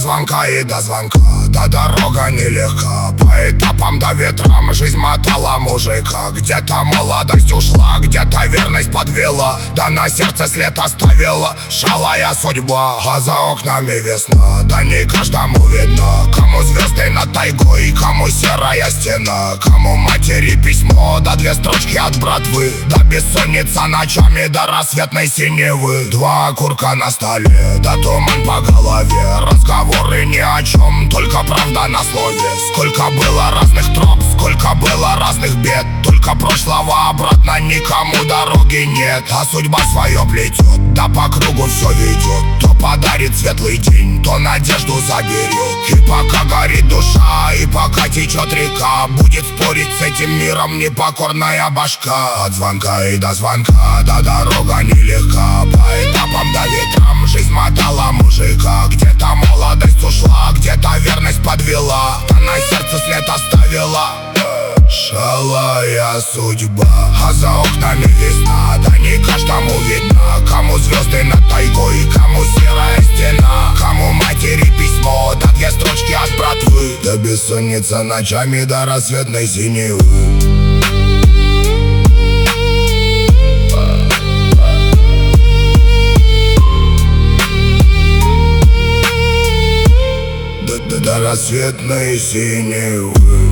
звонка и до звонка. Да дорога нелегка, по этапам да ветрам жизнь мотала мужика. Где-то молодость ушла, где-то верность подвела, да на сердце след оставила шалая судьба. А за окнами весна, да не каждому видно. Кому звезды над тайгой, кому серая стена, кому матери письмо, да две строчки от братвы, да бессонница ночами до рассветной синевы. Два окурка на столе, да туман по голове, разговоры ни о чем, только правда на слове. Сколько было разных троп, сколько было разных бед, только прошлого обратно никому дороги нет. А судьба свое плетет, да по кругу все ведет. То подарит светлый день, то надежду заберет. И пока горит душа, и пока течет река, будет спорить с этим миром непокорная башка. От звонка и до звонка, да дорога нелегка, по этапам да ветрам жизнь мотала мужика. Где-то молодость ушла, где-то верность подвела, да на сердце след оставила шалая судьба. А за окнами весна, да не каждому видно. Кому звезды над тайгой, кому серая стена, кому матери письмо, да две строчки от братвы, да бессонница ночами до рассветной синевы. До рассветной синевы.